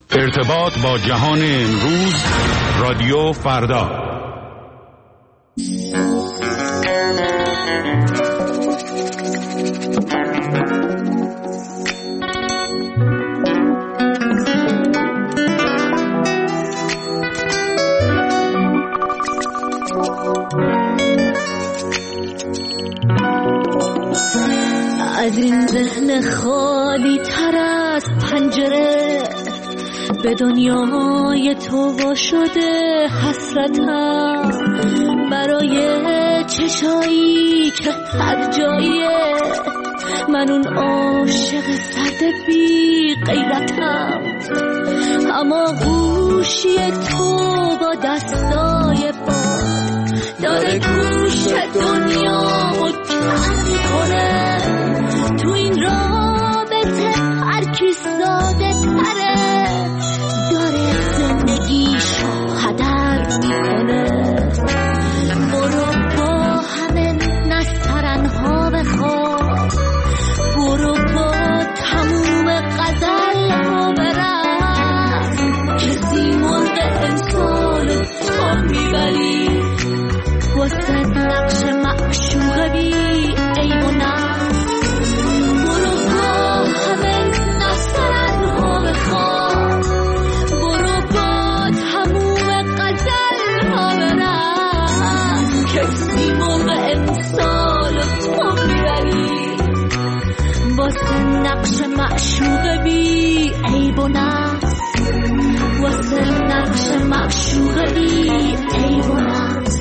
ارتباط با جهان امروز، رادیو فردا. از این ذهن خالی تر از پنجره به دنیای تو وا شده حسرتم، برای چشایی که هر جاییه من اون عاشق سرد بی غیرتم. اما گوشی تو با دستای باد داره گوش دنیامو کم میکنه. تو این رابطه هر کی ساده تره داره زندگیشو هدر میکنه. برو با همه نسترنها بخواب، برو با تموم غزلها برقص، کسی مرغ امسال تو میبری واسه نقش معشوق بی عیب و نقص. برو با همه نسترنها بخواب، برو با تموم غزلها برقص، کسی مرغ امسال تو میبری واسه نقش معشوق بی عیب و نقص، واسه نقش معشوق بی عیب و نقص.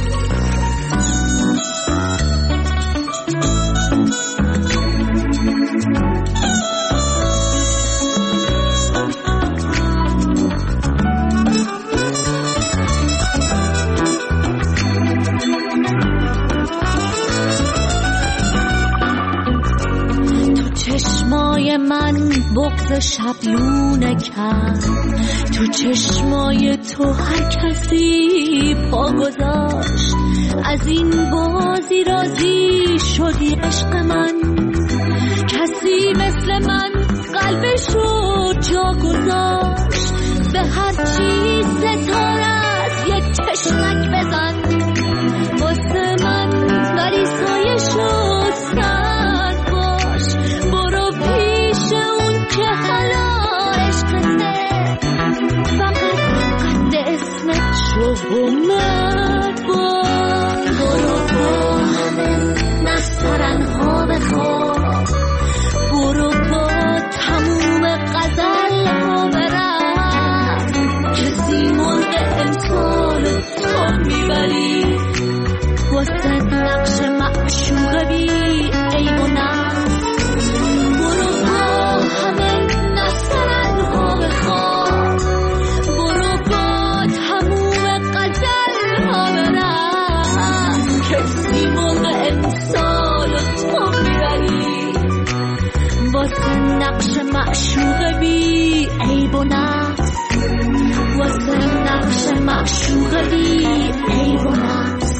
چشمای من بغض شبیونه کرد، تو چشمای تو هر کسی پا گذاشت. از این بازی راضی شدی عشق من، کسی مثل من قلبشو جا گذاشت. به هر چی ستاره از یک چشمک بزن واسه من، ولی سایه شد سرد باش. برو پیش اون که حالا عشقته، فقط قد اسمت شو و مرد باش. برو با همه نسترنها بخواب، برو با تموم غزلها برقص، کسی مرغ امسال تو میبری واسه نقش معشوق بی عیب و نقص. برو با همه نسترنها بخواب، برو با تموم غزلها برقص، کسی مرغ امسال تو میبری واسه نقش معشوق بی عیب و نقص، واسه نقش معشوق بی عیب و نقص.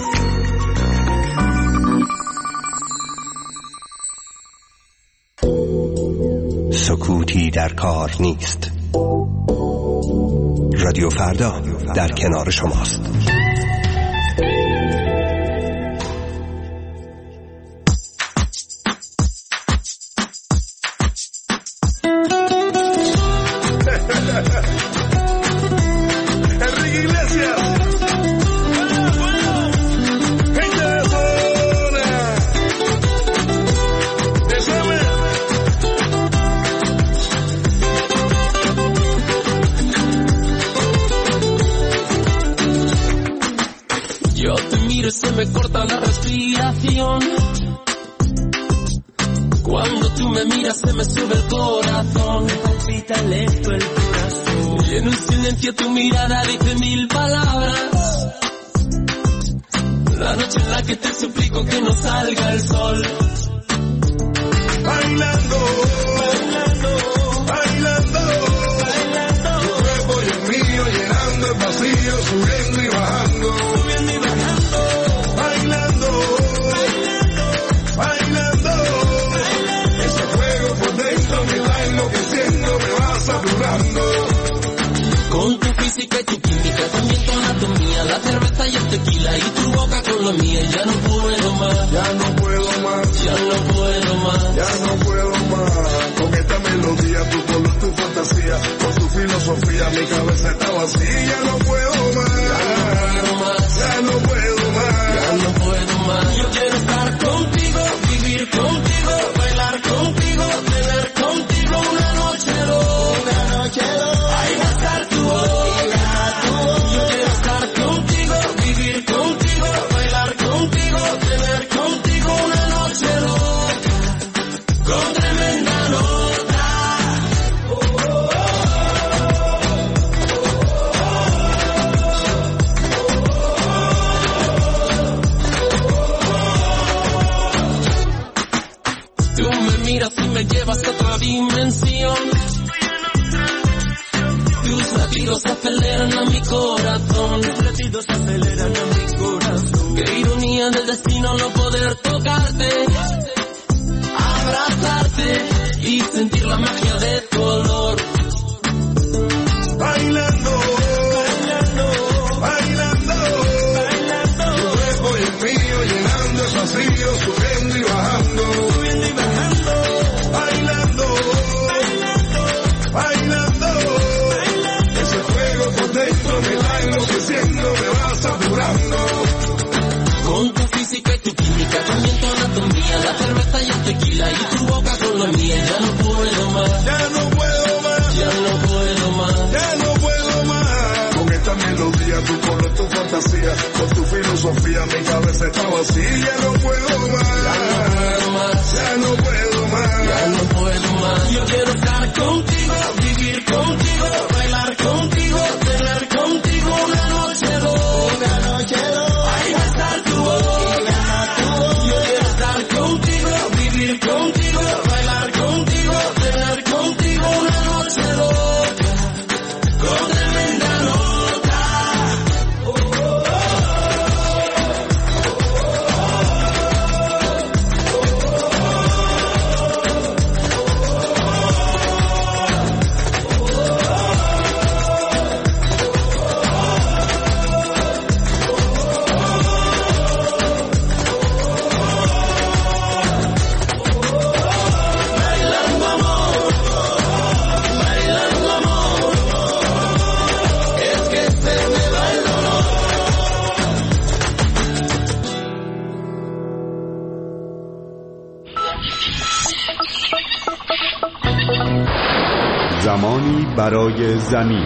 سکوتی در کار نیست. رادیو فردا در کنار شماست. Se me corta la respiración. Cuando tú me miras se me sube el corazón. Me palpita lento el corazón. Y en un silencio tu mirada dice mil palabras. La noche en la que te suplico que no salga el sol. Bailando, bailando, bailando, bailando. Tu cuerpo y el mío llenando el vacío, subiendo y bajando. Subiendo y bajando. Bailando, bailando, bailando, bailando. Ese fuego por dentro me va enloqueciendo, me va saturando. fantasía, con su filosofía, mi cabeza está vacía. Ya no puedo más, ya no puedo más, ya no puedo más. Yo quiero estar contigo, vivir contigo, bailar contigo, tener contigo una noche loca, ahí va a estar tu boca. Yo quiero estar contigo, vivir contigo, bailar contigo, tener contigo una noche loca, con tremenda nota. Tú me miras y me llevas a otra dimensión. Tus latidos aceleran a mi corazón. Tus latidos aceleran a mi corazón. Qué ironía del destino no poder tocarte, abrazarte y sentir la magia de tu olor. Bailando, bailando, bailando, bailando. Tu cuerpo y el mío llenando el vacío, subiendo y bajando, subiendo y bajando. Bailando, bailando, bailando. Ese fuego por dentro me va enloqueciendo, me va saturando. Con tu física y tu química, también tu anatomía, la cerveza y el tequila y tu boca con la mía. Ya no puedo más, ya no puedo más, ya no puedo más, ya no puedo más. Con esta melodía, tu color, tu fantasía, con tu filosofía, mi cabeza está vacía. Ya no puedo más, ya no puedo más, ya no puedo más, ya no puedo más. Yo quiero estar contigo, vivir contigo, bailar contigo, tener contigo una noche loca, ahí va a estar tu boca. Yo quiero estar contigo, vivir contigo, bailar contigo, tener contigo una noche loca, con tremenda nota. زمانی برای زمین.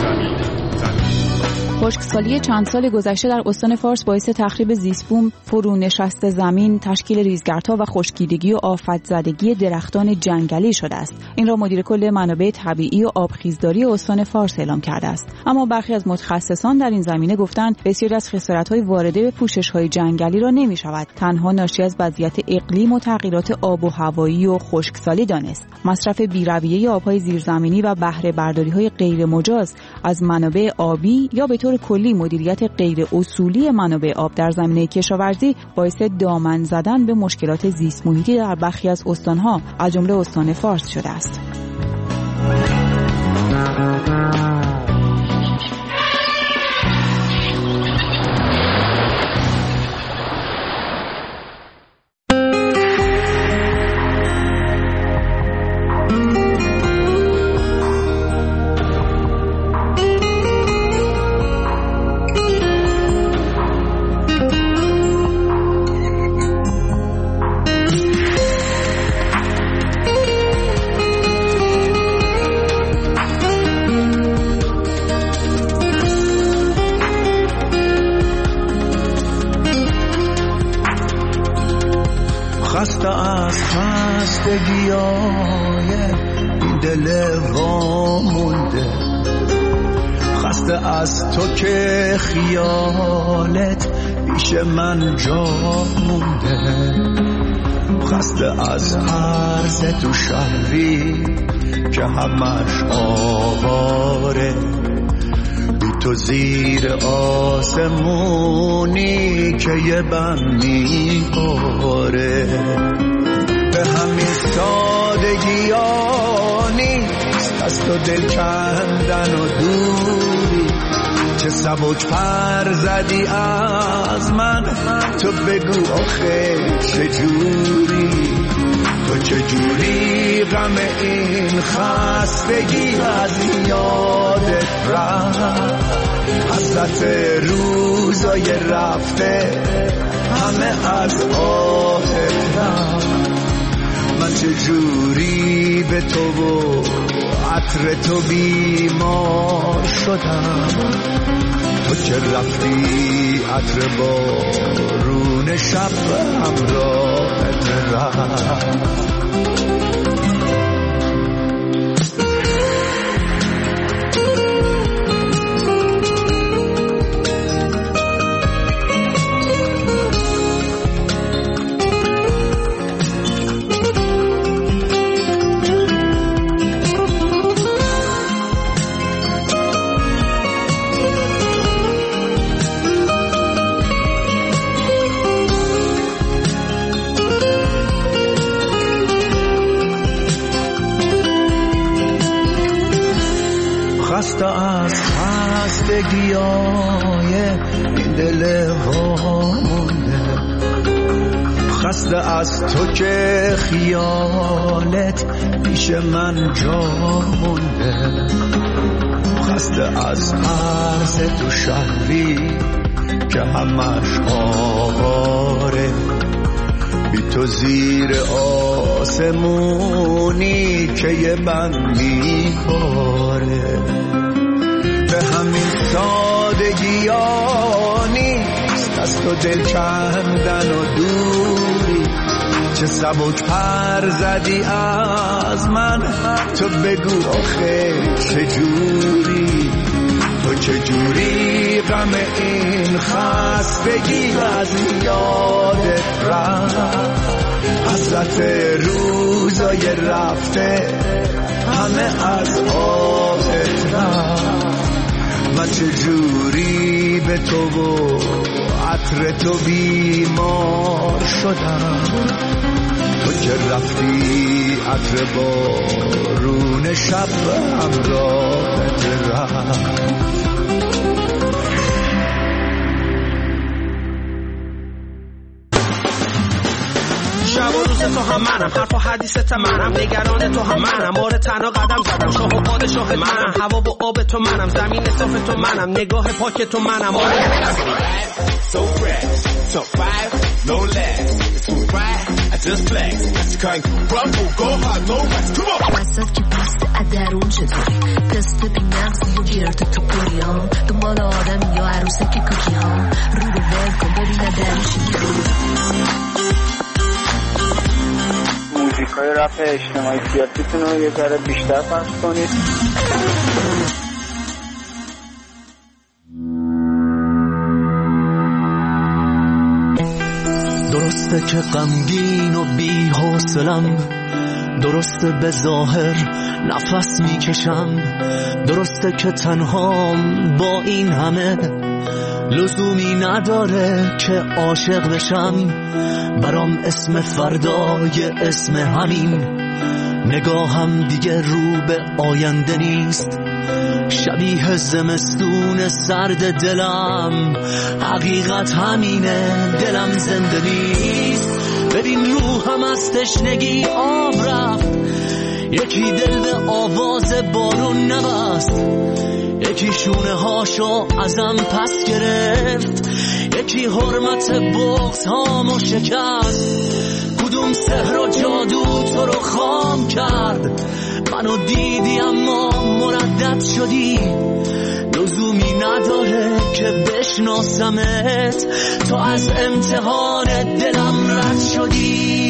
خشکسالی چند سال گذشته در استان فارس باعث تخریب زیست‌بوم، فرونشست زمین، تشکیل ریزگردها و خشکیدگی و آفت‌زدگی درختان جنگلی شده است. این را مدیر کل منابع طبیعی و آبخیزداری استان فارس اعلام کرده است. اما برخی از متخصصان در این زمینه گفتند بسیاری از خسارت‌های وارده به پوشش‌های جنگلی را نمی‌شود تنها ناشی از وضعیت اقلیم و تغییرات آب و هوایی و خشکسالی دانست. مصرف بی‌رویه آب‌های زیرزمینی و بهره برداری‌های غیر مجاز از منابع آبی یا به طور کلی مدیریت غیر اصولی منابع آب در زمینه کشاورزی باعث دامن زدن به مشکلات زیست محیطی در برخی از استان‌ها از جمله استان فارس شده است. خسته از خستگیای این دل وامونده، خسته از تو که خیالت پیش من جا مونده، خسته از عرض تو شهری که همش آواره، بی تو زیر آسمونی که یه بم میباره، به همین سادگی نیست از تو دل کندن و دوری، چه سبک پر زدی از من تو بگو آخه چجوری، تو چجوری غم این خستگی از یادت رفت؟ حسرت روزای رفته همه از آهت رفت. من چجوری به تو و عطر تو بیمار شدم؟ تو که رفتی عطر بارون شب همراهت رفت. خسته از خستگیای این دل وامونده، خسته از تو که خیالت پیش من جا مونده، خسته از عرض تو شهری که همش آواره، بی تو زیر آسمونی که یه بندی باره. به همین سادگی ها نیست از تو دل کندن و دوری، چه سبک پر زدی از من، تو بگو آخه چجوری؟ تو چجوری غم این خستگی از یادت رفت؟ حسرت روزای رفته همه از آهت رفت. من چجوری به تو و عطر تو بیمار شدم؟ تو که رفتی عطر بارون شب همراهت رفت. شب و روز تو هم منم، حرف و حدیثت منم، نگران تو هم منم، بار تنها قدم زدم، شاه و پادشاه منم، هوا و آب تو منم، زمین صاف تو منم، نگاه پاک تو منم. So fresh, so five, no less. It's too bright, I just flex. That's the kind of rumble, go hard, no rest. Come on. وسط که پست ادرون چطوری؟ تست بی نفسی و گیرت تو پوری ها، دنبال آدمی یا عروسک کوکی ها، رو رو ول کن ببینه درشی موزیکای رپ اجتماعی سیاسیتون رو یه ذره بیشتر پخش کنید. درسته که غمگین و بی حوصلم، درسته به ظاهر نفس میکشم، درسته که تنهام با این همه، لزومی نداره که عاشق بشم. برام اسم فردای اسم همین، نگاهم دیگه رو به آینده نیست، شبیه زمستون سرد دلم، حقیقت همینه دلم زنده نیست. ببین روحم از تشنگی آب رفت، یکی دل به آواز بارون نبست، یکی شونه هاشو ازم پس گرفت، یکی حرمت بغض هامو شکست. کدوم سحر و جادو تو رو خام کرد؟ منو دیدی اما مردد شدی، لزومی نداره که بشناسمت، تو از امتحان دلم رد شدی.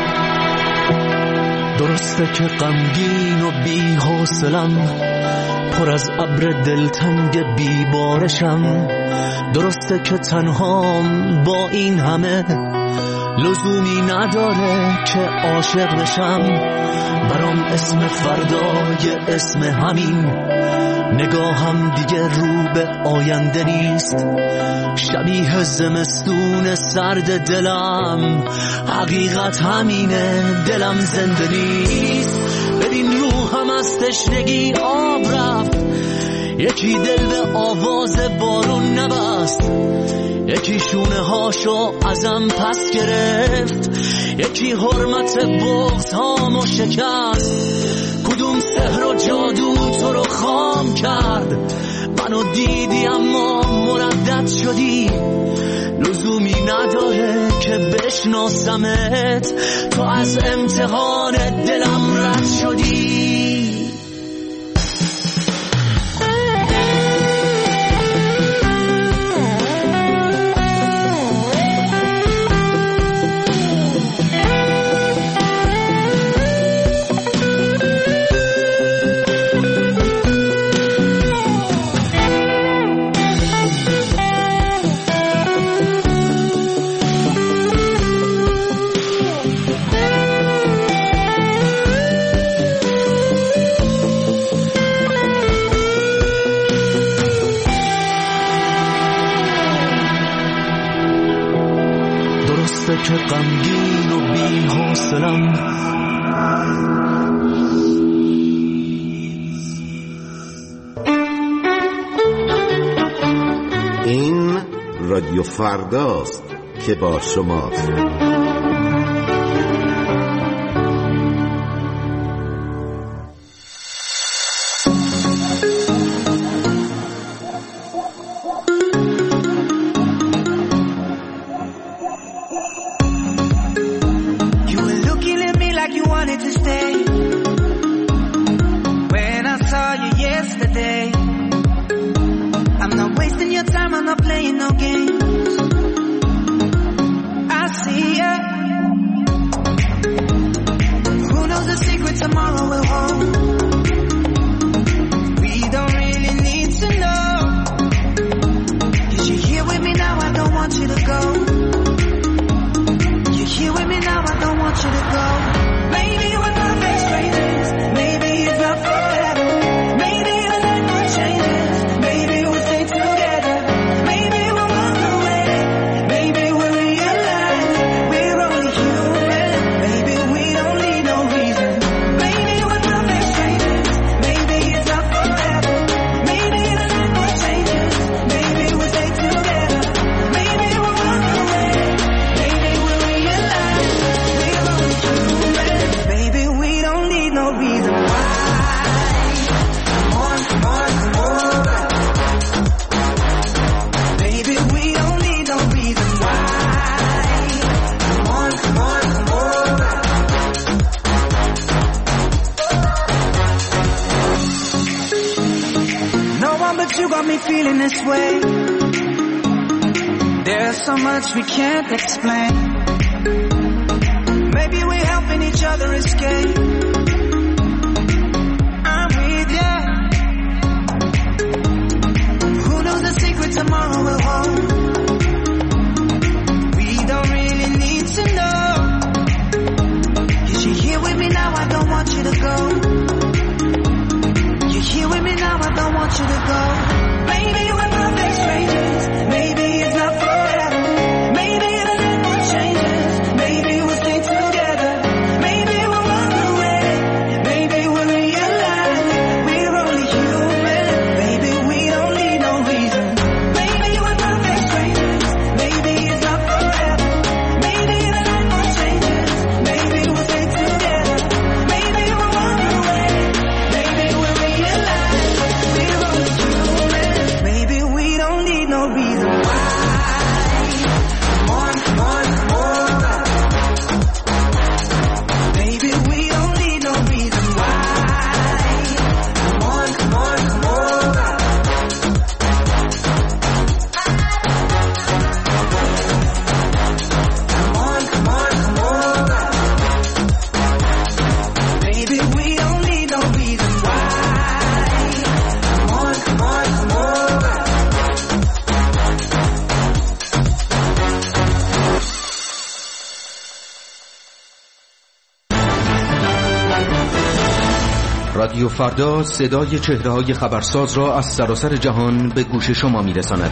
درسته که غمگین و بی حوصلم، پر از ابر دلتنگ بیبارشم. درسته که تنهام با این همه، لزومی نداره که عاشق بشم. برام اسم فردای اسم همین، نگاهم دیگه رو به آینده نیست. شبیه زمستون سرد دلم، حقیقت همینه، دلم زنده نیست. ببین روحم از تشنگی آب رفت، یکی دل به آواز بارون نبست، یکی شونه هاشو ازم پس گرفت، یکی حرمت بغض هامو شکست. کدوم سحر و جادو تو رو خام کرد؟ منو دیدی اما مردد شدی. لزومی نداره که بشناسمت، تو از امتحان دلم رد شدی. که غمگین و بی حوصله‌ام. این رادیو فرداست که با شماست. We can't explain. Maybe we're helping each other escape. I'm with ya. Who knows the secret tomorrow will hold? We don't really need to know. You're here with me now, I don't want you to go. You're here with me now, I don't want you to go. Maybe we're perfect strangers. Maybe it's not forever. Maybe the night will change us. Maybe we'll stay together. Maybe we'll run away. رادیو فردا صدای چهره‌های خبرساز را از سراسر جهان به گوش شما می‌رساند.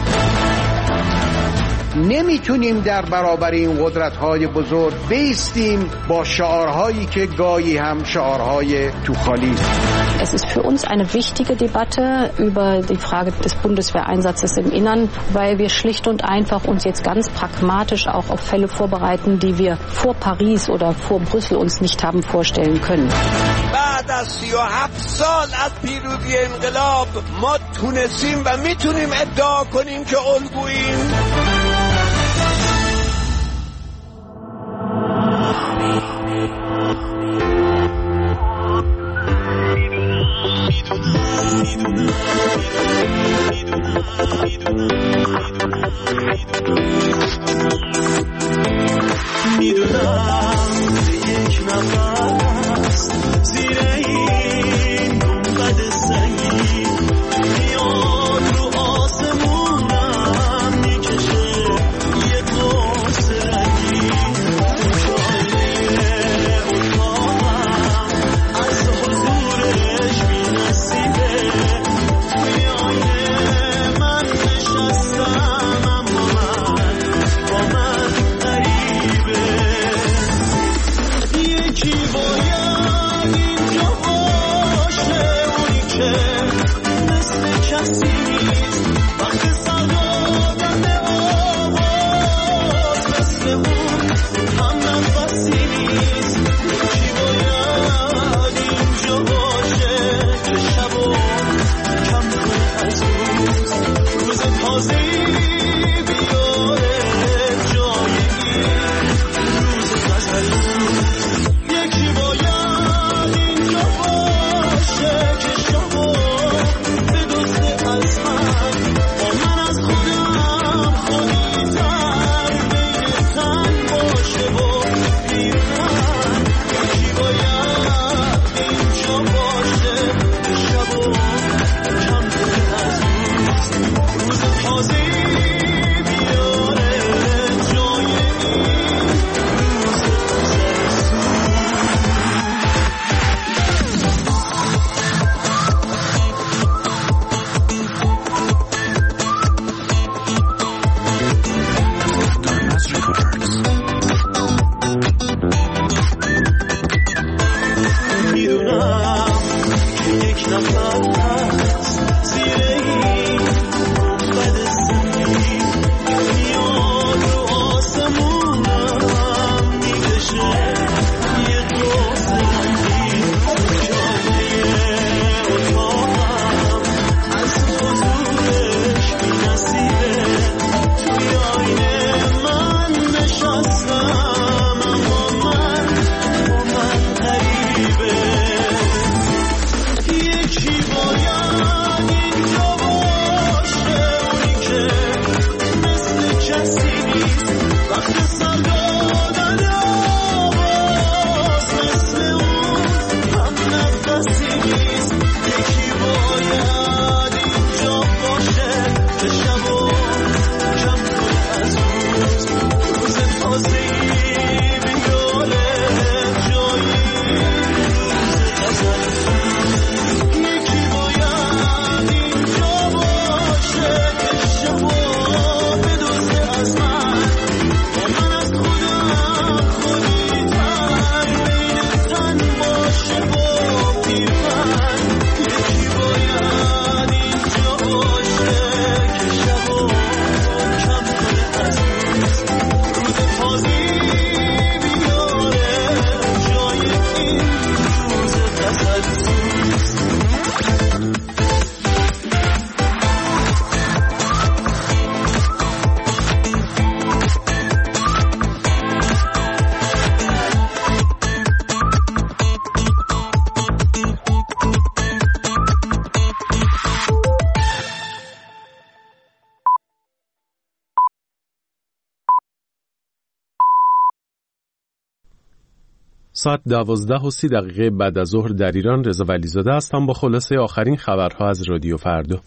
نمیتونیم در برابر این قدرت‌های بزرگ بایستیم با شعارهایی که گاهی هم شعارهای توخالی است. Es ist für uns eine wichtige Debatte über die Frage des Bundeswehreinsatzes im Innern, weil wir schlicht und einfach uns jetzt ganz pragmatisch auch auf Fälle vorbereiten, die wir vor Paris oder vor Brüssel uns nicht haben vorstellen können. بعد از 37 سال از پیروزی انقلاب ما تونستیم و میتونیم ادعا کنیم که الگوییم. میدونم یک نفس زیر این گنبد سنگین میاد رو آسمونم میکشه یه قرص رنگین جایه اتاقم از حضورش بی‌نصیبه توی آینه من نشستم اما با من غریبه یکی باید اینجا باشه اونی که مثل کسی نیست وقت سر دادن آواز مثل اون هم نفسی نیست یکی باید اینجا باشه که شب و کم کنه از روز تازه‌ای بیاره جای این روز غزل یکی باید اینجا باشه که شما بدزده از من با من از خودم خودی‌تر بین تن باشه و پیرتن یکی باید اینجا باشه که شب و کم کنه از روز تازه‌ای بیاره جای این روز میدونم که یک نفس زیر این گنبد سنگین میاد رو آسمونم میکشه یه قرص رنگین جایه اتاقم از حضورش بی‌نصیبه توی آینه من نشستم اما من غریبه یکی باید اینجا باشه اونی که مثل کسی نیست وقت سر دادن آواز مثل اون هم نفسی نیست یکی باید اینجا باشه که شب و کم کنه از روز تازه‌ای بیاره جای روز غزل یکی باید اینجا باشه که شب و بدزده از من با من از خودم خودی‌تر بین تن باشه با پیرهن یکی باید اینجا باشه که شب و کم کنه از روز تازه‌ای بیاره جای این روز غزل ساعت 12:30 بعد از ظهر در ایران. رضا ولیزاده هستم با خلاصه آخرین خبرها از رادیو فردا.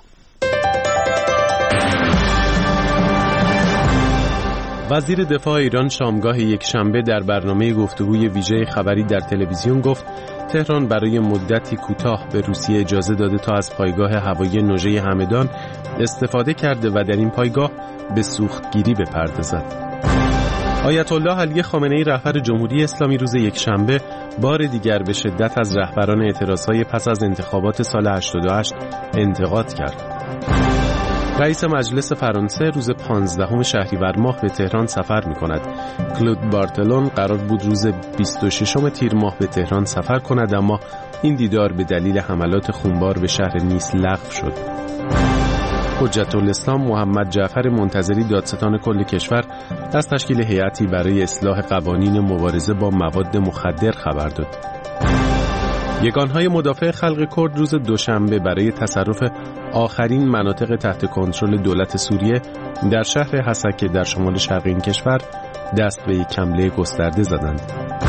وزیر دفاع ایران شامگاه یک شنبه در برنامه گفتگوی ویژه خبری در تلویزیون گفت تهران برای مدتی کوتاه به روسیه اجازه داده تا از پایگاه هوایی نوژه همدان استفاده کرده و در این پایگاه به سوختگیری بپردازد. آیت الله علی خامنه‌ای رهبر جمهوری اسلامی روز یکشنبه بار دیگر به شدت از رهبران اعتراضهای پس از انتخابات سال 88 انتقاد کرد. رئیس مجلس فرانسه روز 15 شهریور ماه به تهران سفر می‌کند. کلود بارتلون قرار بود روز 26 تیر ماه به تهران سفر کند، اما این دیدار به دلیل حملات خونبار به شهر نیس لغو شد. حجت الاسلام محمد جعفر منتظری دادستان کل کشور از تشکیل هیئتی برای اصلاح قوانین مبارزه با مواد مخدر خبر داد. یگانهای مدافع خلق کرد روز دوشنبه برای تصرف آخرین مناطق تحت کنترل دولت سوریه در شهر حسکه در شمال شرق این کشور دست به یک حمله گسترده زدند.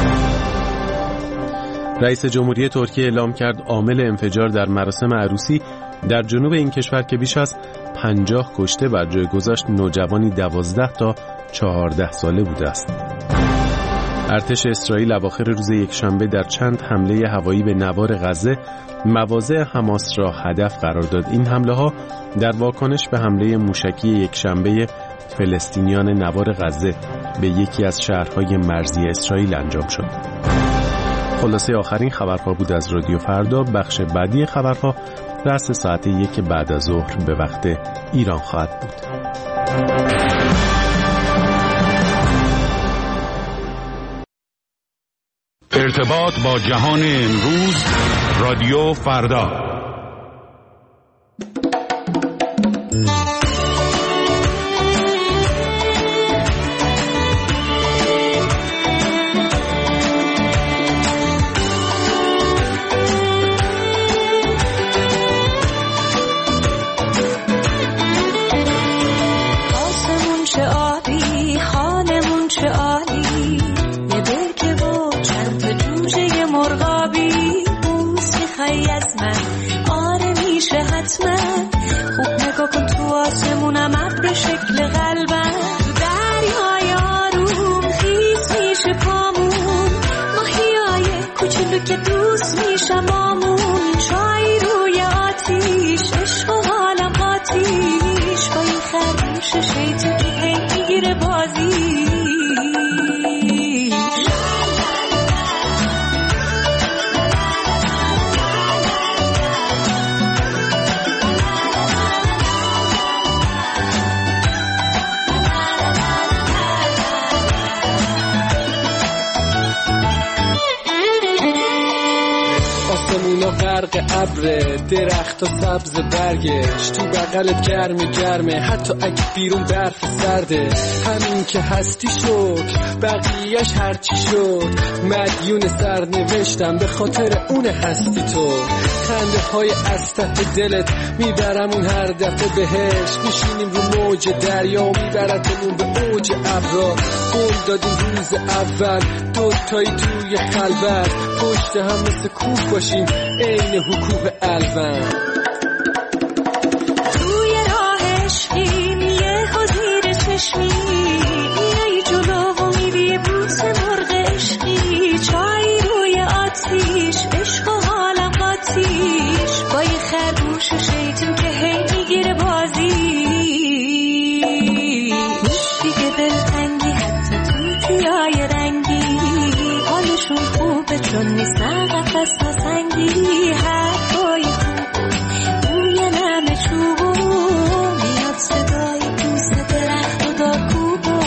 رئیس جمهوری ترکیه اعلام کرد عامل انفجار در مراسم عروسی در جنوب این کشور که بیش از 50 کشته بر جای گذاشت نوجوانی 12 تا 14 ساله بوده است. ارتش اسرائیل اواخر روز یکشنبه در چند حمله هوایی به نوار غزه مواضع حماس را هدف قرار داد. این حمله ها در واکنش به حمله موشکی یکشنبه فلسطینیان نوار غزه به یکی از شهرهای مرزی اسرائیل انجام شد. خلاصه آخرین خبرها بود از رادیو فردا. بخش بعدی خبرها رأس ساعت 1 بعد از ظهر به وقت ایران خواهد بود. ارتباط با جهان امروز، رادیو فردا. خوب نگاه کن تو آسمونم ابر شکل قلبم، تو دریای آروم خیس میشه پامون، ماهیای کوچولو که دوست میشم آمون، چای روی آتیش عشق و حالم آتیش، با این خرگوش شیطون که هی میگیره بازی. غرق ابر، درخت و سبز برگش، تو بغلت گرمه حتی اگه بیرون برف سرده، همین که هستی شد بقیهش هرچی شد، مدیون سرنوشتم به خاطر اون هستی تو، خنده های از ته دلت میبرمون هر دفعه بهش، میشینیم رو موج دریا و میبرتمون به اوج ابرا، قول دادیم روز اول دوتایی توی خلوت، پشت هم مثل کوه باشیم عین حکوه الون، توی راه عشقیم یه حضیر چشمی، میای جلو و میری بوس مرغ عشقی، چای روی آتیش عشق و حالم آتیش، با یه خرگوش و شیطون که هی میگیره بازی، نیست دیگه دلتنگی حتی توتیای رنگی، حالشون خوبه چون نیستن قفص نسنگی، حرفای خوب بوی نم چوبون، میاد صدای پوست درخت و دارکوبون،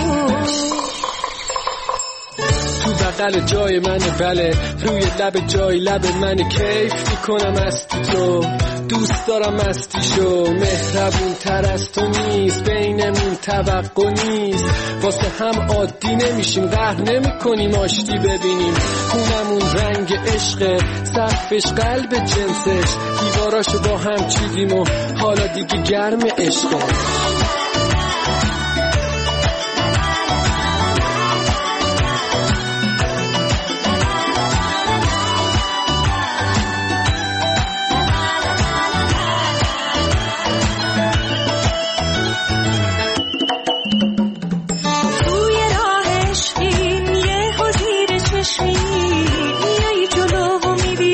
تو بغل جای منه بله، روی لب جای لب منه، کیف میکنم از تو، دوست دارم مستیشو، مهربون تر از تو نیست، بینمون توقع نیست، واسه هم عادی نمیشیم، قهر نمی کنیم آشتی ببینیم، خونمون رنگ عشقه، سقفش قلب جنسش، دیواراشو با هم چیدیم و حالا دیگه گرم عشقه. میای جلو و میری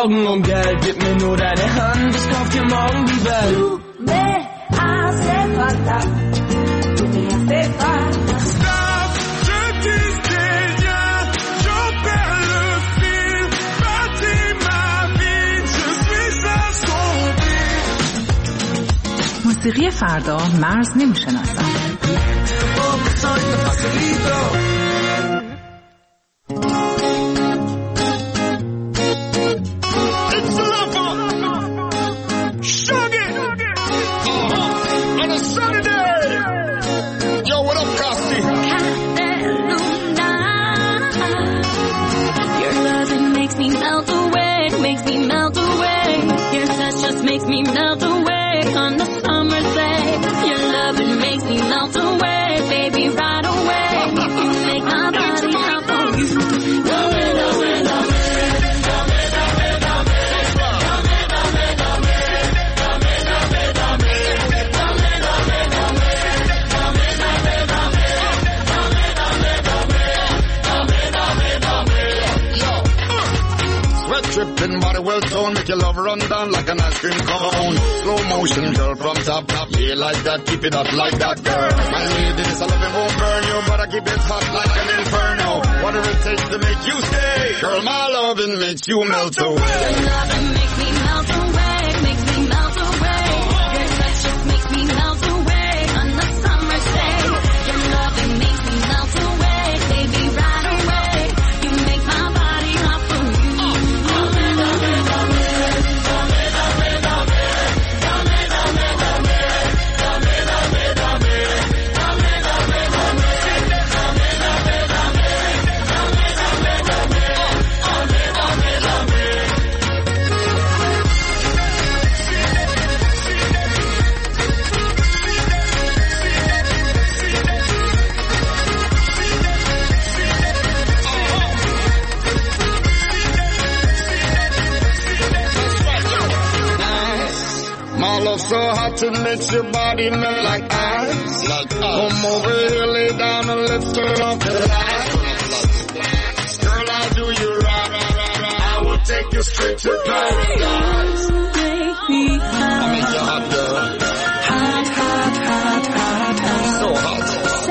morgen um Geld, gib mir nur deine Hand, ich kauf dir morgen die Welt. Du me hace falta, tu me hace falta. Stop, je disais rien, j'en perds le fil, bâtis ma vie, je suis assombri. موسیقی فردا مرز نمیشناسد. Makes me melt away on the summer's day. Your love, it makes me melt away, baby, right away. You make my body hop on you. Dripping body well toned, make your love run down like an ice cream cone. Slow motion, girl, from top, yeah, like that, keep it up like that, girl. My lady, this I love it won't burn you, but I keep it hot like an inferno. Whatever it takes to make you stay, girl, my loving makes you melt away. Your loving makes me melt away, makes me melt away. Your touch just makes me melt away on the summer's day. Your loving makes me melt away, baby, right away. You make my body hop for you. So hot it makes your body melt like ice. Come over here, lay down and let's turn off the lights. Girl, I'll do you right. I will take you straight to paradise. I'll make you hot, girl. Hot, hot, hot, hot, hot. So hot.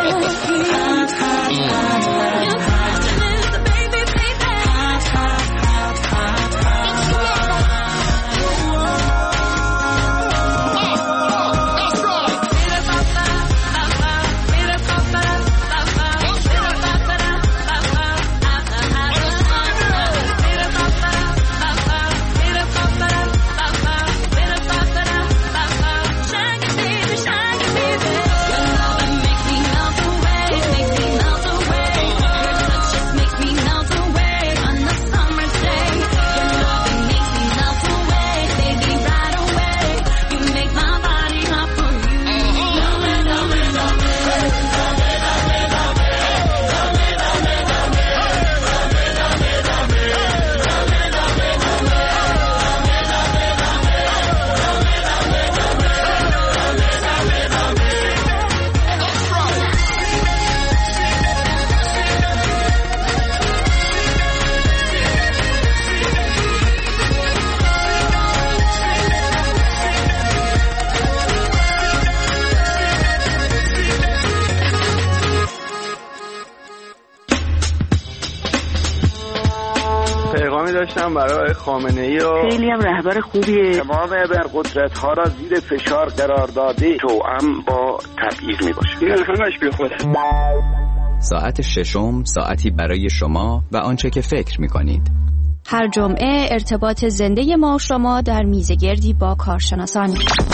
داشتم برای خامنه‌ای و خیلی هم رهبر خوبیه. تمام ابرقدرت‌ها را زیر فشار قرار داده، توأم با تبعیض میباشه. این همش بی خوده. ساعت ششم، ساعتی برای شما و آنچه که فکر می‌کنید. هر جمعه ارتباط زنده ما و شما در میزگردی با کارشناسان.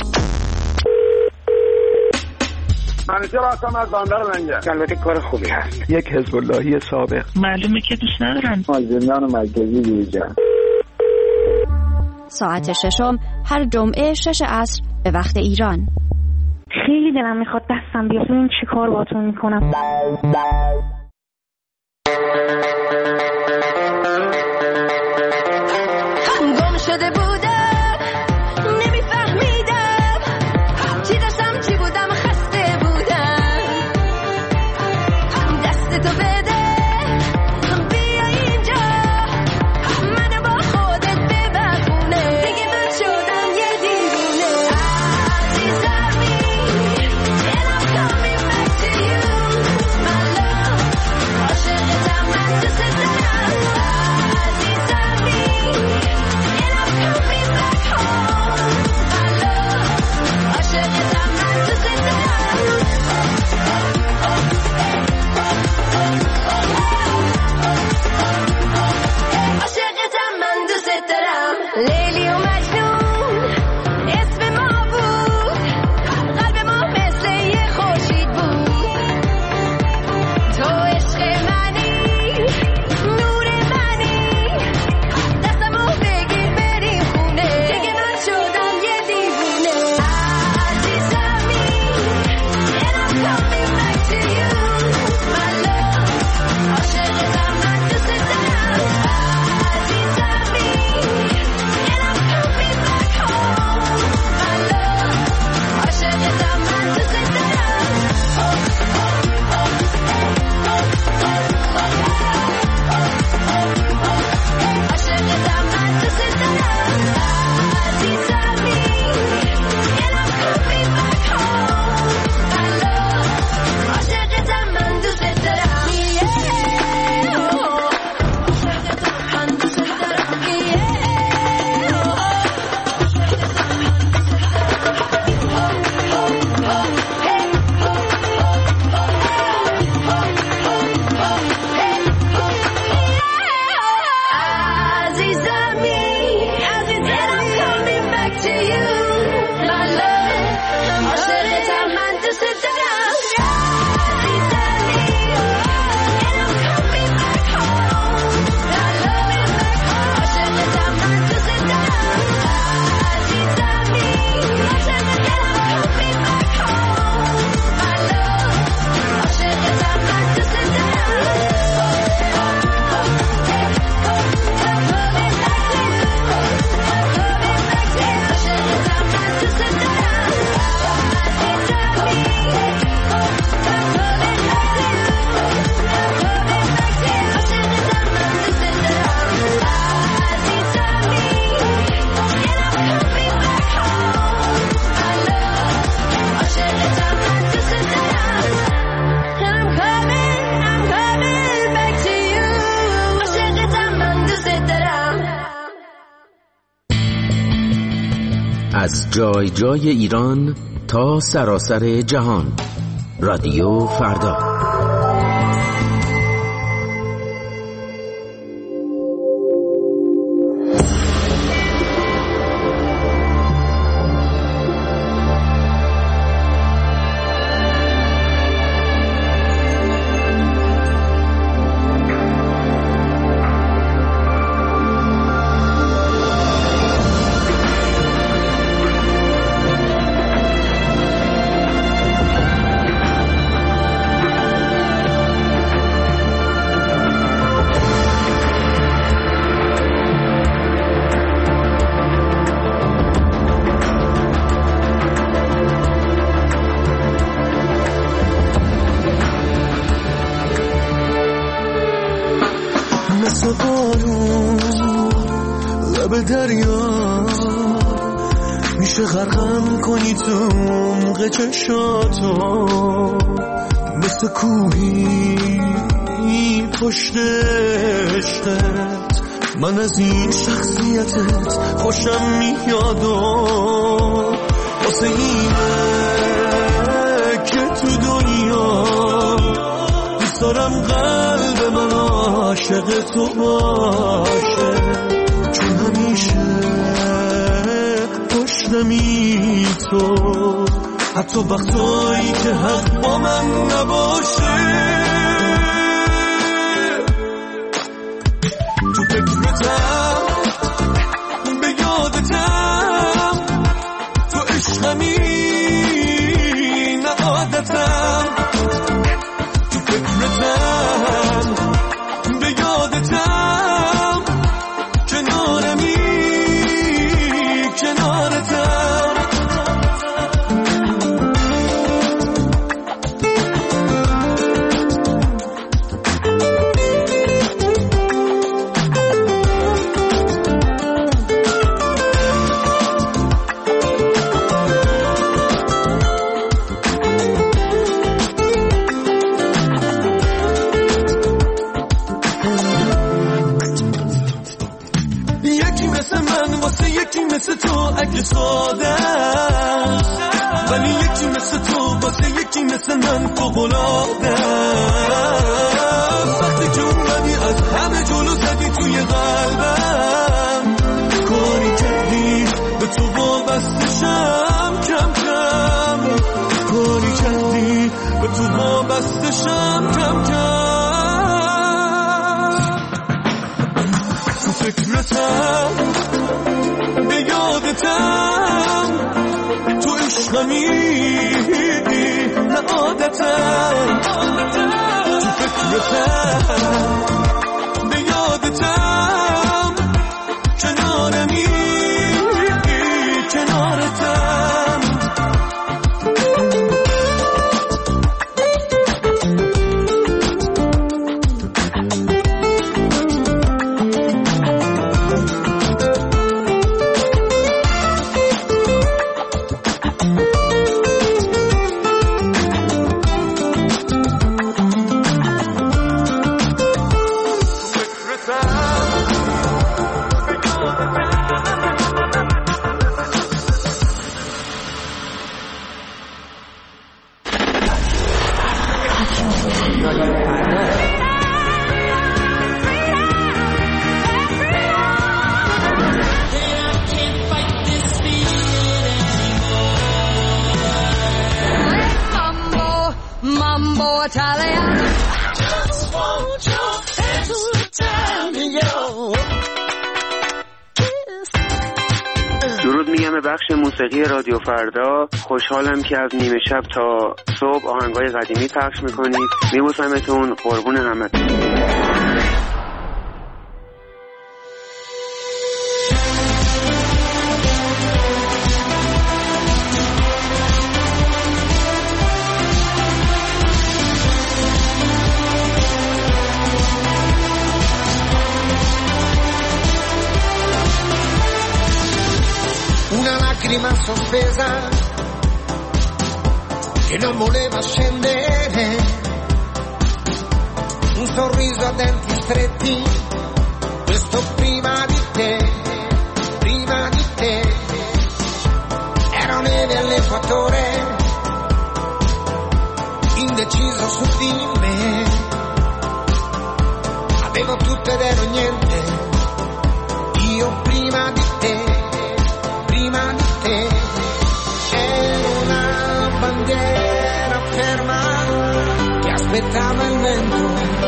منیجر هستم از بندر لنگر. البته کار خوبی هست. یک حزب اللهی سابق. معلومه که دوست ندارن. زندان مرکزی بیرجن. ساعت ششم هر جمعه 6 عصر به وقت ایران. خیلی دلم میخواد دستم بیاد. این چی کار باتون میکنم؟ گم شده بودم نمیفهمیدم چی داشتم چی بودم خسته بودم دست تو بده بیا اینجا منو با خودت ببر از جای جای ایران تا سراسر جهان. رادیو فردا. مثل بارون لب دریا میشه غرقم کنی تو عمق چشاتو، مثل کوهی پشت عشقت من از این شخصیتت خوشم میاد و واسه اینه که تو دنیا دوست دارم قلب من عاشق تو باشه، چون همیشه پشتمی تو، حتی وقتایی که حق با من نباشه. تو فکرتم به یادتم، تو عشقمی نه عادتم، تو فکرتم به یادتم، کنارمی کنارتم. یکی مثل تو اگه ساده است، ولی یکی مثل تو واسه یکی مثل من فوق‌العاده است. وقتی که اومدی از همه جلو زدی توی قلبم، کاری کردی به تو وابستشم کم کم، کاری کردی به تو وابستشم کم کم. تو فکرتم به یادتم، تو عشقمی نه عادتم، تو فکرتم به یادتم، کنارمی کنارتم. درود میگم به بخش موسیقی رادیو فردا. خوشحالم که از نیمه شب تا صبح آهنگای قدیمی پخش میکنید. میبوسمتون، قربون همتون. Una lacrima sospesa che non voleva scendere, un sorriso a denti stretti, questo prima di te, truffatore, indeciso su di me. Avevo tutto ed ero niente, io prima di te, prima di te. Ero una bandiera ferma che aspettava il vento,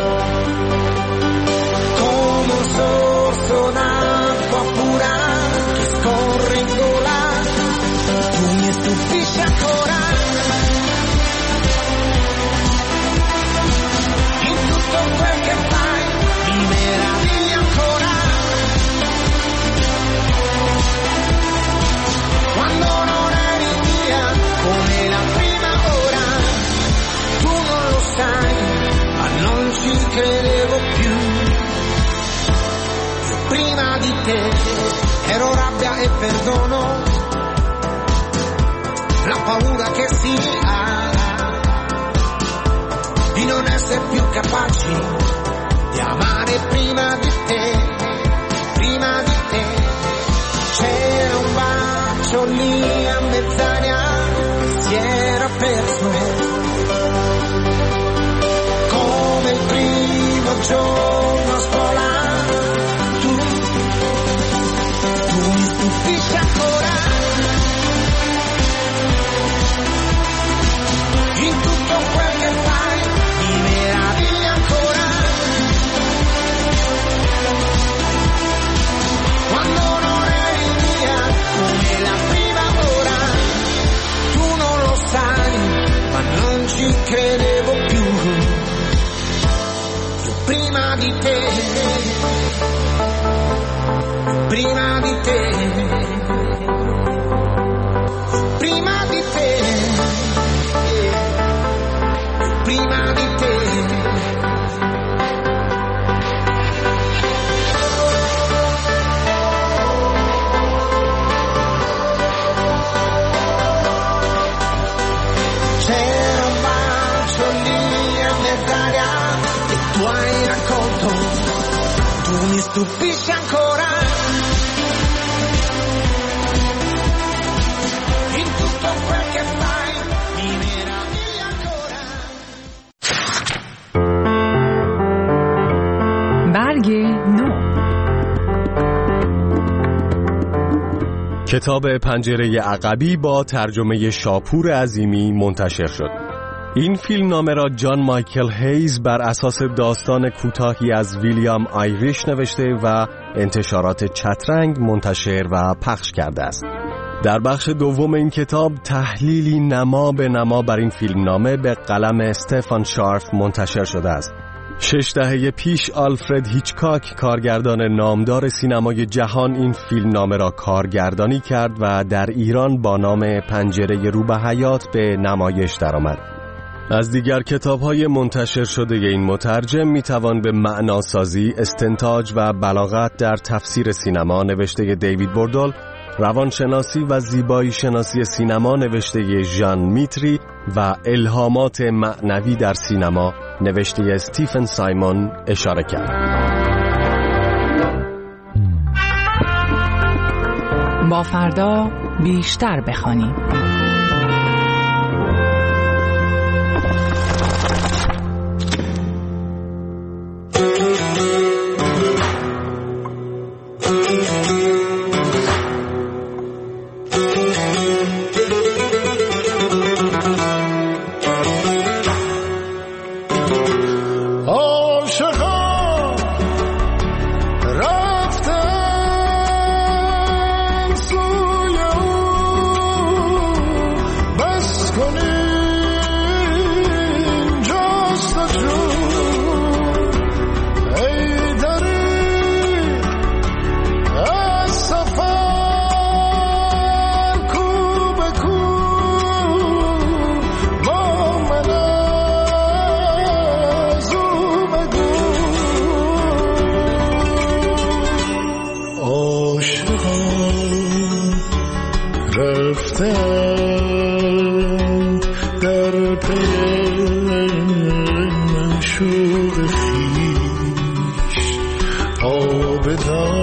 come un sorso d'acqua pura che scorre in gola. Tu mi stupisci ancora, in tutto quel che fai mi meravigli ancora. Quando non eri mia come la prima ora, tu non lo sai, ma non ci credevo più. Prima di te ero rabbia e perdono, la paura che si ha di non essere più capaci di amare prima di te, prima di te. C'era un bacio lì a mezz'aria che si era perso, come il primo giorno a scuola. Stupisci ancora, in tutto quel che fai mi meravigli ancora. Quando non eri mia come la prima ora, tu non lo sai, ma non ci credevo più. Io prima di te, prima di te, prima di te, prima di te. C'era un bacio lì a mezz'aria e tu hai raccolto, tu mi stupisci ancora. کتاب پنجره عقبی با ترجمه شاپور عظیمی منتشر شد. این فیلم نامه را جان مایکل هیز بر اساس داستان کوتاهی از ویلیام آیریش نوشته و انتشارات چترنگ منتشر و پخش کرده است. در بخش دوم این کتاب تحلیلی نما به نما بر این فیلم نامه به قلم استفان شارف منتشر شده است. 6 دهه پیش آلفرد هیچکاک کارگردان نامدار سینمای جهان این فیلم نامه را کارگردانی کرد و در ایران با نام پنجره رو به حیات به نمایش درآمد. از دیگر کتاب‌های منتشر شده این مترجم میتوان به معناسازی، استنتاج و بلاغت در تفسیر سینما نوشته دیوید بوردول، روانشناسی و زیبایی شناسی سینما نوشته ژان میتری و الهامات معنوی در سینما نوشته استیفن سایمون اشاره کرد. با فردا بیشتر بخوانیم.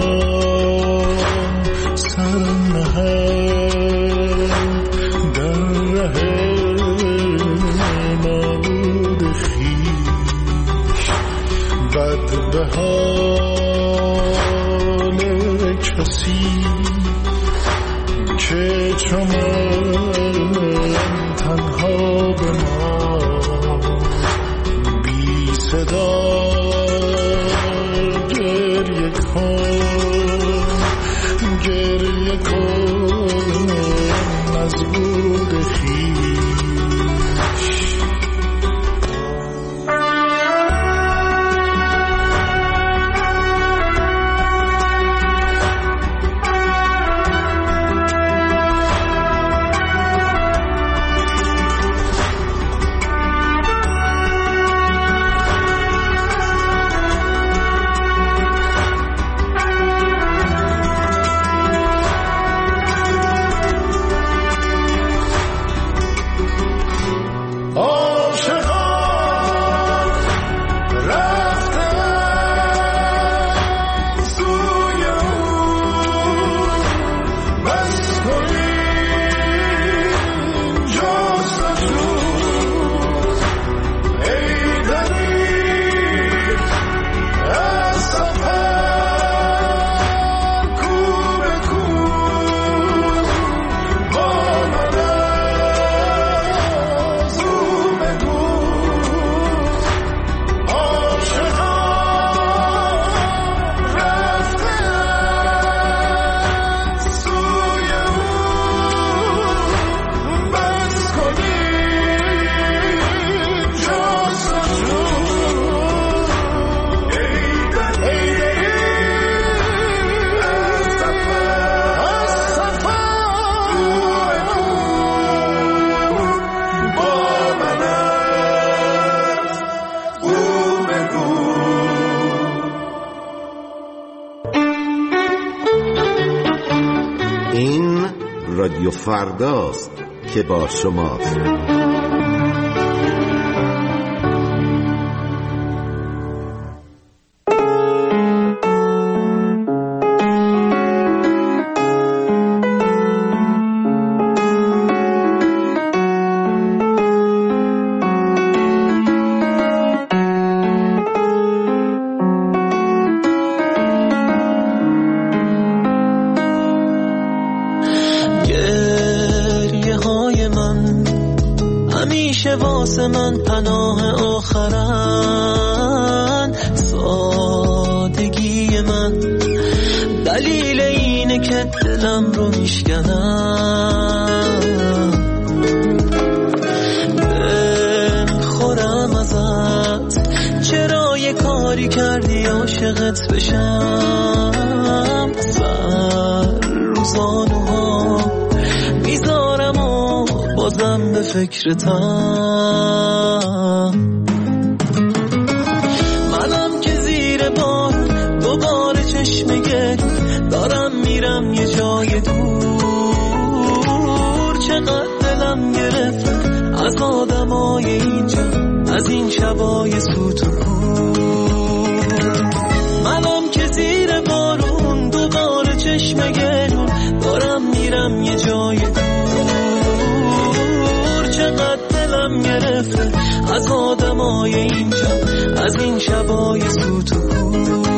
سرم نهد در حال کسی که چو من تنها به ما بی صدا گریه کن از بود خویش. رادیو فرداست که با شماست. واسه من پناه آخرن، سادگی من دلیل اینه که دلم رو میشکنم، بخورم ازت چرا یه کاری کردی عاشقت بشم، سر روزانوها میذارم و بازم به فکرتم، منم که زیر بار دوباره چشم گل دارم میرم یه جای دور، چقدر دلم گرفت از آدمای اینجا، از این شبای سوت و کور، منم که زیر بارون دوباره چشم گلون دارم میرم یه جای دور، چقدر دلم گرفته از آدمای اینجا، از این شبای سوت و کور.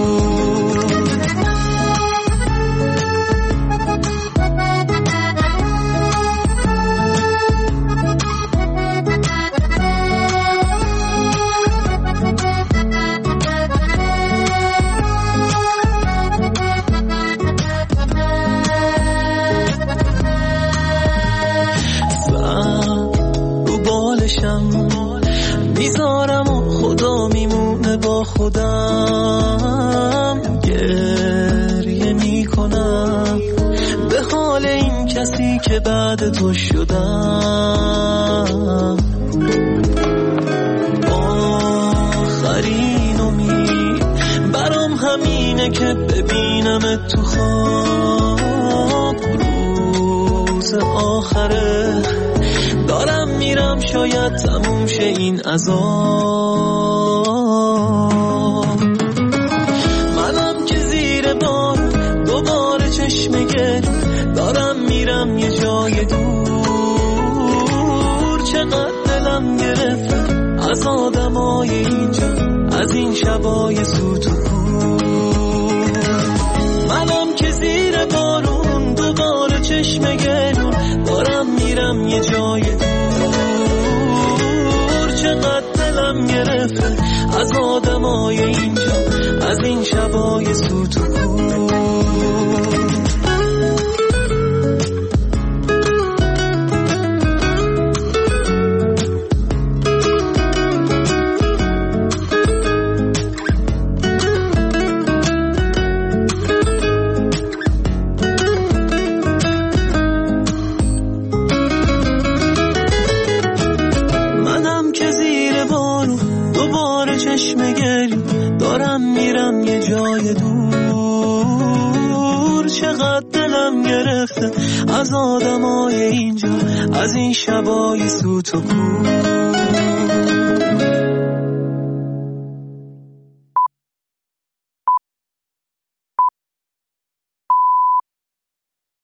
میذارم و خدا میمونه با خودم، گریه میکنم به حال این کسی که بعد تو شدم، آخرین امید برام همینه که ببینم تو خواب، روز آخره دارم میرم شاید تموم شه این عذاب، منم که زیر بار دوباره چشم گل دارم میرم یه جای دور، چقدر دلم گرفته از آدمای اینجا، از از این شبای سوت و کور. منم که زیر بارون دوباره چشم گلون دارم میرم یه جای دور. چقدر دلم گرفته از آدمای اینجا از این شبای سوت و کور. چشم گل دارم میرم یه جای دور. چقدر دلم گرفته از آدمای اینجا از این شبای سوت و کور.